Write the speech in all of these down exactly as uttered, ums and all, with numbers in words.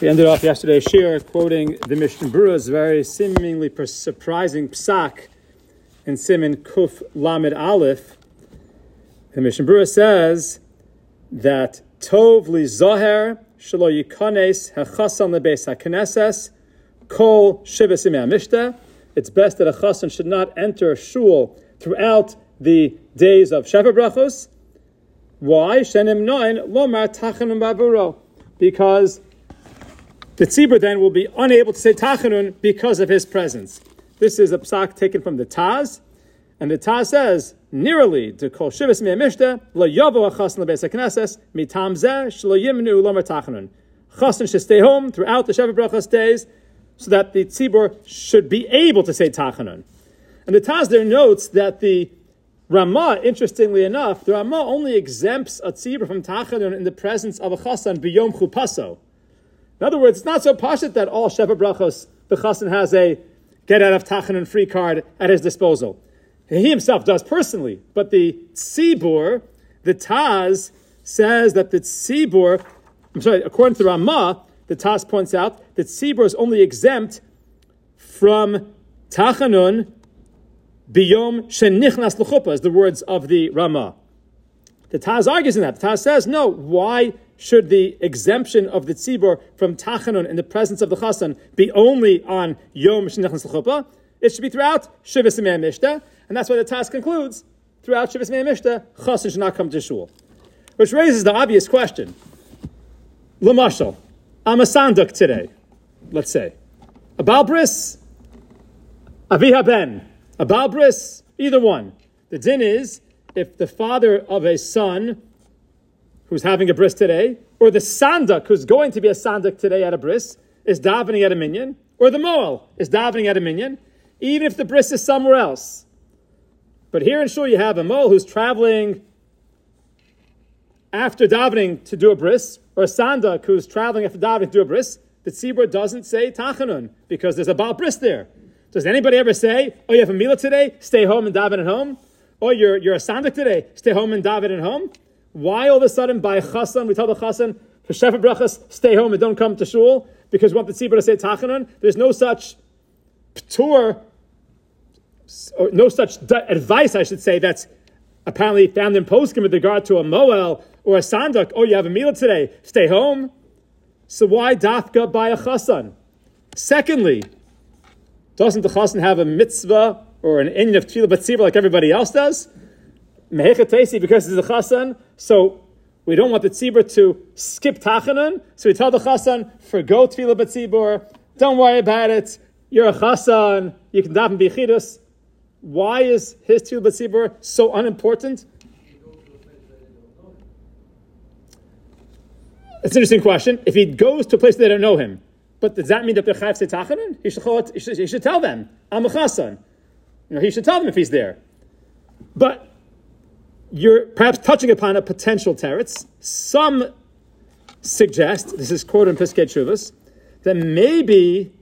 We ended off yesterday's shir quoting the Mishnah Berurah's very seemingly surprising psak in Siman Kuf Lamed Aleph. The Mishnah Berurah says that Tov li zoher shelo yikanes hachasan lebeis haKnesses kol shivas yimei hamishta. It's best that a chasan should not enter shul throughout the days of Sheva Brachos. Why? Shenim noin lomar tachanun bavuro. Because the tzibur then will be unable to say tachanun because of his presence. This is a psak taken from the Taz, and the Taz says, "Nearly to kol shivas mi'amishta lo yavo achasan lebeis haknesses mitam zeh shelo yimnu lomer tachanun." Chasan should stay home throughout the Sheva Brachos days, so that the tzibur should be able to say tachanun. And the Taz there notes that the Ramah, interestingly enough, the Ramah only exempts a tzibur from tachanun in the presence of a chasan biyom chupaso. In other words, it's not so pashut that all Sheva Brachos, the chasan has a get out of tachanun free card at his disposal. He himself does personally, but the tzibur, the Taz, says that the tzibur, I'm sorry, according to Ramah, the Taz points out that tzibur is only exempt from tachanun biyom shenichnas l'chuppah, is the words of the Ramah. The Taz argues in that. The Taz says, no, why should the exemption of the tzibur from tachanun in the presence of the chasan be only on yom shenichnas l'chuppah? It should be throughout Shivas Yimei Hamishta, and that's why the Taz concludes, throughout Shivas Yimei Hamishta, chasan should not come to shul. Which raises the obvious question. L'mashal, I'm a sanduk today, let's say. A balbris, aviha ben, a balbris, either one. The din is, if the father of a son who's having a bris today, or the sandak who's going to be a sandak today at a bris, is davening at a minyan, or the moel is davening at a minyan, even if the bris is somewhere else. But here in shul you have a moel who's traveling after davening to do a bris, or a sandak who's traveling after davening to do a bris. The tzibur doesn't say tachanun, because there's a baal bris there. Does anybody ever say, oh, you have a milah today, stay home and daven at home? Oh, you're, you're a sandak today, stay home and daven at home? Why all of a sudden by chasan, we tell the chasan, for Sheva Brachos, stay home and don't come to shul, because we want the tzibur to say tachanun? There's no such p'tur, or no such advice, I should say, that's apparently found in poskim with regard to a moel or a sandak. Oh, you have a milah today, stay home. So why dafka by a chasan? Secondly, doesn't the chasan have a mitzvah or an inyan of tefillah b'tzibur like everybody else does? Mehechatesi, because it's a chasan, so we don't want the tzibur to skip tachanun, so we tell the chasan, forgo tefillah b'tzibur, don't worry about it, you're a chasan, you can daven b'yichidus. Why is his tefillah b'tzibur so unimportant? It's an interesting question. If he goes to a place they don't know him, but does that mean that they're chayav say tachanun? He should, he, should, he should tell them, I'm a chasan. You know, he should tell them if he's there. But you're perhaps touching upon a potential teretz. Some suggest, this is quoted in Piskei Teshuvos, that maybe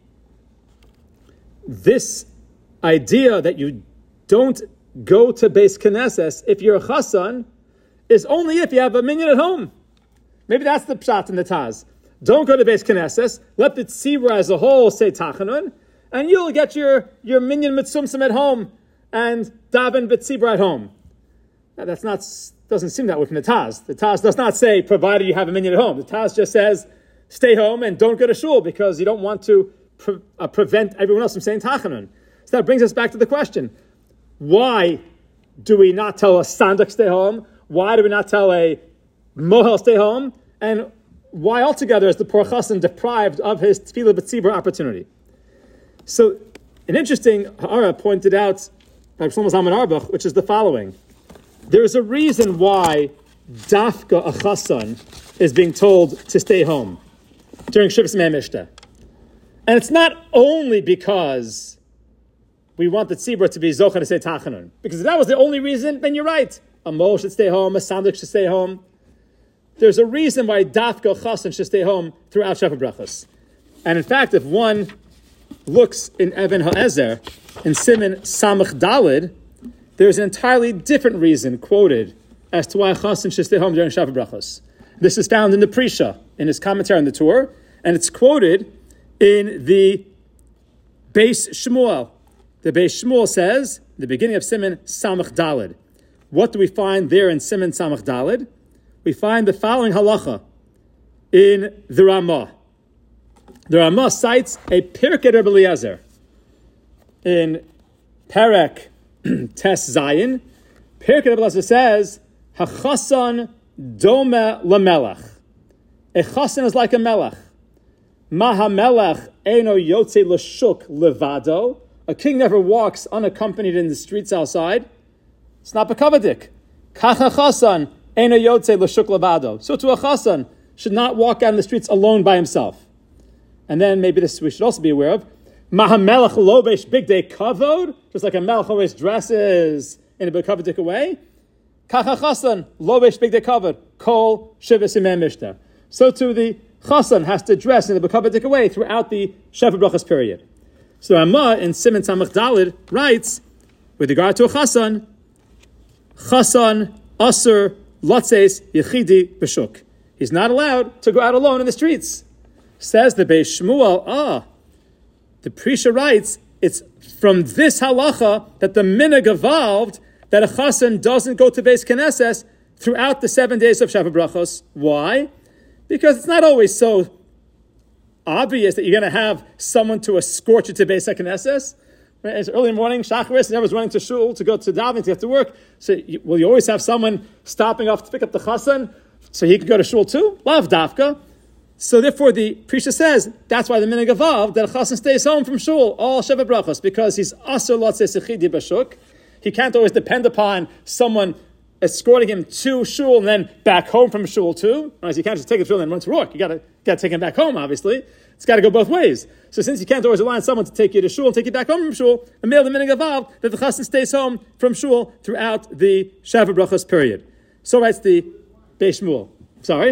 this idea that you don't go to Beis Knesses if you're a chasan is only if you have a minyan at home. Maybe that's the pshat in the Taz. Don't go to Beis Knesses, let the tzibur as a whole say tachanun, and you'll get your, your minyan mitzumsum at home and daven b'tzibur at home. Now, that's not, doesn't seem that way from the Taz. The Taz does not say, provided you have a minyan at home. The Taz just says, stay home and don't go to shul because you don't want to pre- uh, prevent everyone else from saying tachanun. So that brings us back to the question. Why do we not tell a sandak stay home? Why do we not tell a mohel stay home? And why altogether is the poor chasan deprived of his tefillah b'tzibur opportunity? So an interesting ha'ara pointed out by Shlomo Zalman Auerbach, which is the following. There is a reason why dafka a chasan is being told to stay home during Shivas Yimei Hamishta. And it's not only because we want the tzibur to be zocha to say tachanun. Because if that was the only reason, then you're right. A mol should stay home, a sandak should stay home. There's a reason why dafka chasan should stay home throughout Sheva Brachos. And in fact, if one looks in Even HaEzer, in Siman Samach Dalid, there's an entirely different reason quoted as to why chasan should stay home during Sheva Brachos. This is found in the Prisha, in his commentary on the Torah, and it's quoted in the Beis Shmuel. The Beis Shmuel says, the beginning of Siman Samach Daled. What do we find there in Siman Samach Daled? We find the following halacha in the Ramah. The Ramah cites a Pirkei Rebbe Eliezer in Perek Tes Zayin. Pirkei Rebbe Eliezer says, "Hachasan dome lamelech." A chasan is like a melech. Maha melech eno yotze l'shuk levado. A king never walks unaccompanied in the streets outside. It's not bekavadik. Kacha chasan eno yotze l'shuk levado. So to a chasan should not walk out in the streets alone by himself. And then maybe this we should also be aware of. Maha melech lobesh bigdei kavod. Just like a melech always dresses in a bekavadik way. Kacha chasan lobesh bigdei kavod. Kol shivas imem mishta. So too the chasan has to dress in a bekavadik way throughout the Sheva Brachas period. So Ramah in Siman Samach Daled writes, with regard to a chasan, chasan aser latzes yechidi b'shuk. He's not allowed to go out alone in the streets. Says the Beis Shmuel, ah, the Prisha writes, it's from this halacha that the minhag evolved that a chasan doesn't go to Beis Knesset throughout the seven days of Sheva Brachos. Why? Because it's not always so obvious that you're going to have someone to escort you to Beis Knesset. Right? It's early morning, Shacharis, and everyone's running to shul to go to davening to get to work. So, you, will you always have someone stopping off to pick up the chasan so he can go to shul too? Lav dafka. So therefore, the Prisha says that's why the minhag evolved that a chasan stays home from shul all Sheva Brachos because he's aser lotzei sechidi b'shuk. He can't always depend upon someone escorting him to shul and then back home from shul too. Right? So you can't just take a shul and run to work. You got to got to take him back home. Obviously, it's got to go both ways. So since you can't always rely on someone to take you to shul and take you back home from shul, the male the minhag evolved that the chasan stays home from shul throughout the Sheva Brachos period. So writes the Beis Shmuel. Sorry,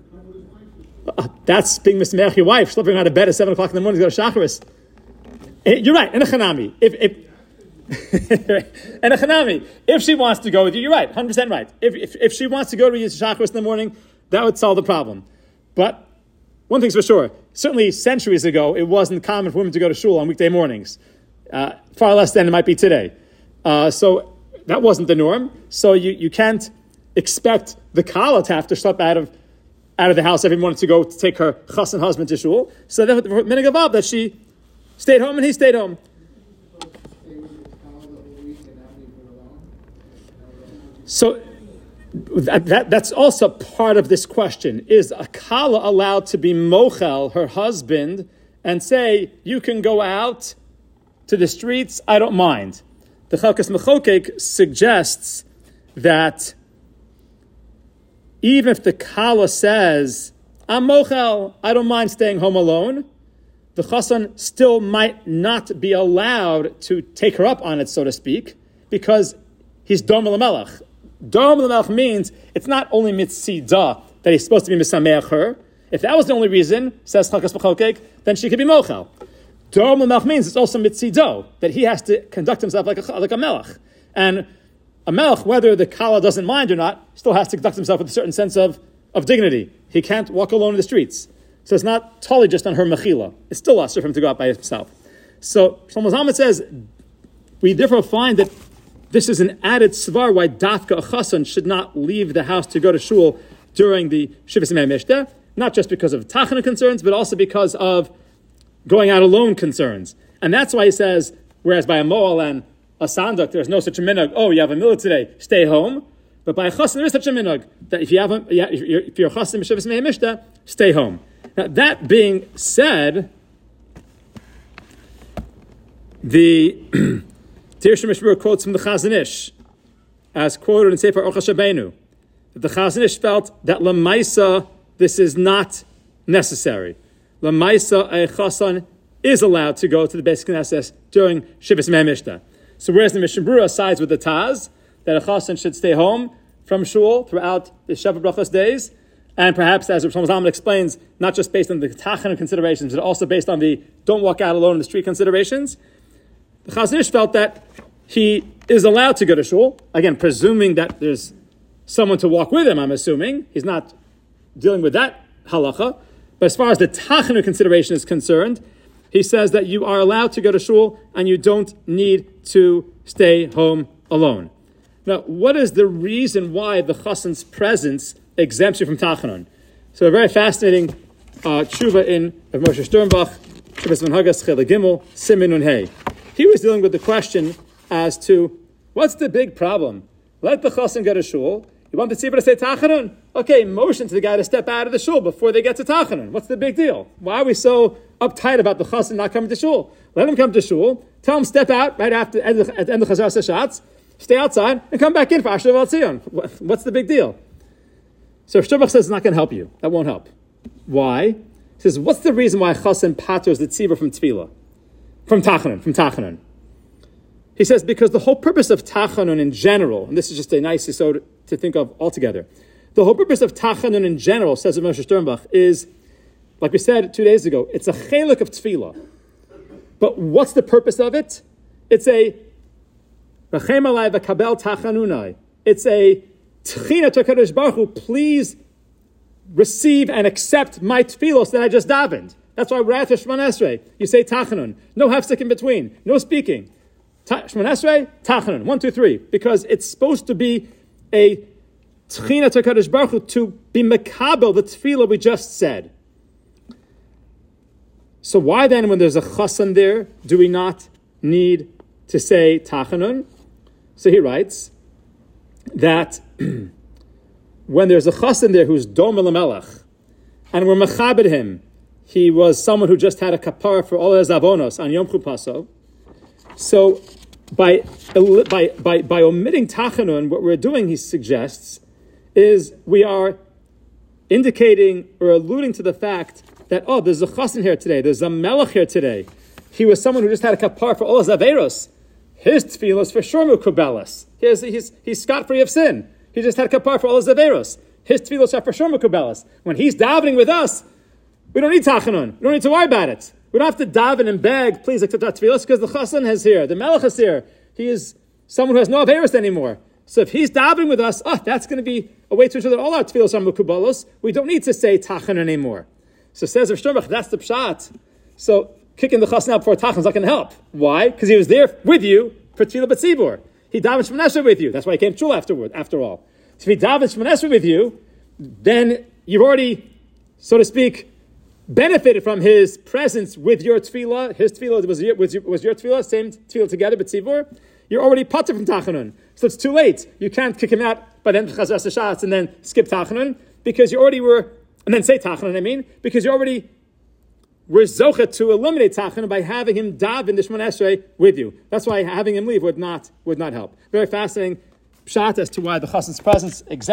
uh, that's being mismeach your wife, slipping out of bed at seven o'clock in the morning to go to shacharis. You're right. In a chanami, if if. And a chanami, if she wants to go with you, you're right, one hundred percent right. If, if if she wants to go to you to Shacharis in the morning, that would solve the problem. But one thing's for sure, certainly centuries ago, it wasn't common for women to go to shul on weekday mornings. Uh, far less than it might be today. Uh, so that wasn't the norm. So you, you can't expect the kala to have to schlep out of out of the house every morning to go to take her chasan husband to shul. So that the minhag evolved that she stayed home and he stayed home. So that, that, that's also part of this question. Is a kala allowed to be mochel her husband and say, you can go out to the streets, I don't mind? The Chalkas Mechokek suggests that even if the kala says, I'm mochel, I don't mind staying home alone, the chasan still might not be allowed to take her up on it, so to speak, because he's dom l'melech. Dom l'melech means it's not only mitzida that he's supposed to be misameach her. If that was the only reason, says Chalkas Mechokek, then she could be mochel. Dom l'melech means it's also mitzido, that he has to conduct himself like a, like a melech. And a melech, whether the kala doesn't mind or not, still has to conduct himself with a certain sense of, of dignity. He can't walk alone in the streets. So it's not totally just on her mechila. It's still usher for him to go out by himself. So Shlomo Zalman says, we therefore find that this is an added svar why dafka a chasan should not leave the house to go to shul during the Shivas Yimei Mishteh, not just because of tachana concerns, but also because of going out alone concerns. And that's why he says, whereas by a mo'al and a sandak, there's no such a minhag, oh, you have a milah today, stay home. But by a chasan, there is such a minhag, that if you have a, if you're, if you're a chasan Shivas Yimei Mishteh, stay home. Now, that being said, the Tirshim Mishmur quotes from the Chazon Ish, as quoted in Sefer Orchos Rabbeinu, that the Chazon Ish felt that Lamaisa, this is not necessary. Lamaisa, a chasan is allowed to go to the Beis Knesset during Shivas Yimei Mishteh. So whereas the Mishnah Berurah sides with the Taz, that a chasan should stay home from shul throughout the Sheva Brachos days, and perhaps, as Shlomo Zalman explains, not just based on the tachana considerations, but also based on the don't walk out alone in the street considerations, the Chazon Ish felt that he is allowed to go to shul, again, presuming that there's someone to walk with him, I'm assuming. He's not dealing with that halacha. But as far as the Tachanun consideration is concerned, he says that you are allowed to go to shul and you don't need to stay home alone. Now, what is the reason why the chassan's presence exempts you from Tachanun? So a very fascinating uh, tshuva in of Moshe Sternbach, Shuvas Manhagas Chela Gimel, Simin Nun Hey. He was dealing with the question as to, what's the big problem? Let the chassan go to shul. You want the tzibur to say Tachanun? Okay, motion to the guy to step out of the shul before they get to Tachanun. What's the big deal? Why are we so uptight about the chassan not coming to shul? Let him come to shul. Tell him step out right after at the end of Chazar Seshatz. Stay outside and come back in for Asher Val What's the big deal? So Sternbach says it's not going to help you. That won't help. Why? He says, what's the reason why chassan paters the tzibur from tefillah? From Tachanun, from Tachanun. He says, because the whole purpose of Tachanun in general, and this is just a nice episode to think of altogether, the whole purpose of Tachanun in general, says Moshe Sternbach, is, like we said two days ago, it's a chelik of tefillah. But what's the purpose of it? It's a Rachem alai v'kabel tachanunai. It's a tchina to HaKadosh Baruch Hu, please receive and accept my tefillos that I just davened. That's why right after Shemon Esrei, you say Tachanun. No hefsek in between. No speaking. Ta- Shemon Esrei, Tachanun. One, two, three. Because it's supposed to be a tchina to HaKadosh Baruch Hu to be mekabel, the tefillah we just said. So why then, when there's a chassan there, do we not need to say Tachanun? So he writes that when there's a chassan there who's dom el-melech, and we're mechabed him, he was someone who just had a kapara for all his avonos on Yom Chupaso. So by, by, by, by omitting Tachanun, what we're doing, he suggests, is we are indicating or alluding to the fact that, oh, there's a chassan here today, there's a melech here today. He was someone who just had a kapara for all his averos. His tefillos for sure mukubelas. He's, he's, he's scot-free of sin. He just had a kapara for all his averos. His tefillos are for sure mukubelas. When he's davening with us, we don't need Tachanun. We don't need to worry about it. We don't have to daven and beg, please accept our tefillos, because the chassan is here, the melech is here. He is someone who has no averos anymore. So if he's davening with us, oh, that's going to be a way to ensure that all our tefillos are mukubelos. We don't need to say Tachanun anymore. So says Rav Sternbach, that's the pshat. So kicking the chassan out before Tachanun is not going to help. Why? Because he was there with you for Tefillah B'tzibur. He davened Shemon Esrei with you. That's why he came to shul afterward, after all. So if he davened Shemon Esrei with you, then you've already, so to speak, benefited from his presence with your tefillah. His tefillah was your, was your, was your tefillah, same tefillah together, B'tzibur. You're already patur from Tachanun. So it's too late. You can't kick him out by the end of Chazar Seshatz and then skip Tachanun, because you already were, and then say Tachanun, I mean, because you already we're zocha to eliminate Tachanun by having him daven the Shemon Esrei with you. That's why having him leave would not would not help. Very fascinating pshat as to why the chassan's presence exactly